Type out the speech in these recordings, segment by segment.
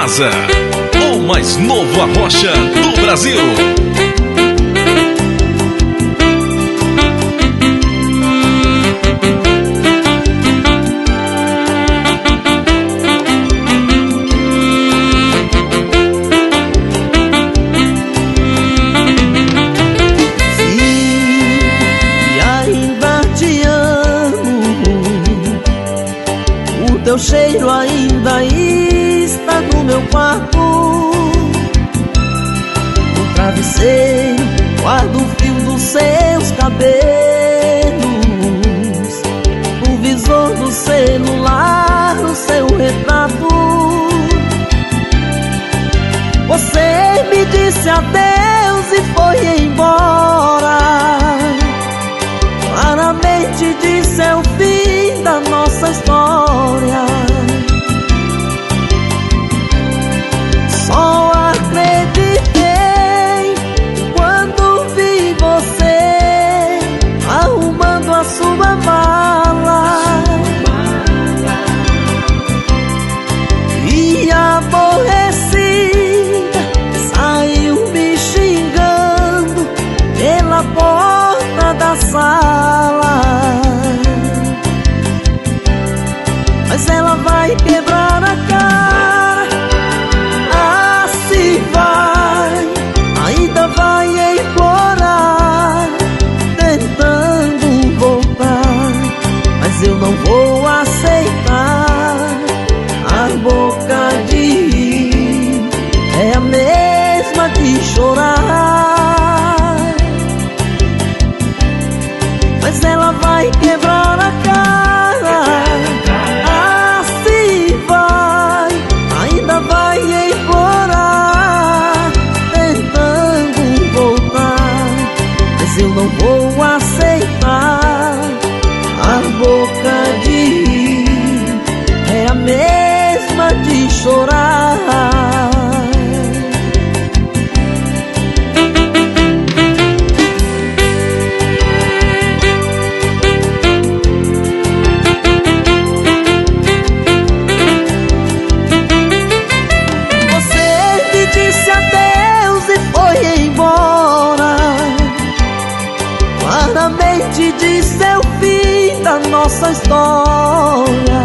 casa, o mais novo arrocha do Brasil. Teu cheiro ainda está no meu quarto. No travesseiro guardo o fio dos seus cabelos. No visor do celular, no seu retrato. Você me disse adeus e foi embora. Claramente disse é o fim da nossa história. Só acreditei quando vi você arrumando a sua mala. E aborrecida saiu me xingando pela porta da sala. Mas ela vai quebrar a cara, assim vai, ainda vai implorar, tentando voltar. Mas eu não vou aceitar. A boca de rir é a mesma de chorar. Mas ela vai quebrar a cara, eu não vou aceitar. A boca de rir é a mesma de chorar. Você me disse adeus e foi embora. Claramente disse é o fim da nossa história.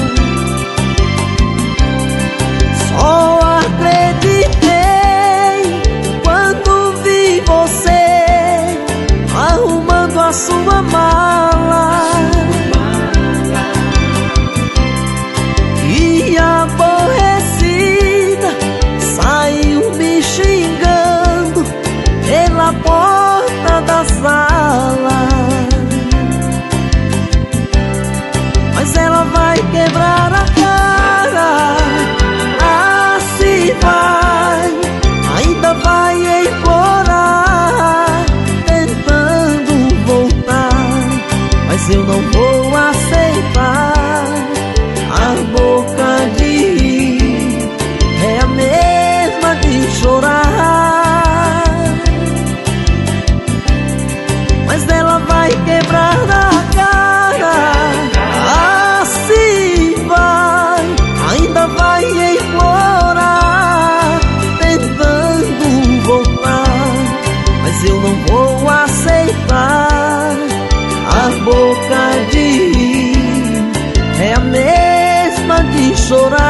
Só acreditei quando vi você arrumando a sua mala. E aborrecida saiu me xingando pela porta da sala. Mas ela vai quebrar a cara, assim vai, ainda vai implorar, tentando voltar. Mas eu não vou aceitar. A boca de rir é a mesma de chorar. Mas ela vai quebrar a cara, assim vai, ainda vai implorar, tentando voltar. Mas eu não vou aceitar. A boca de rir é a mesma de chorar.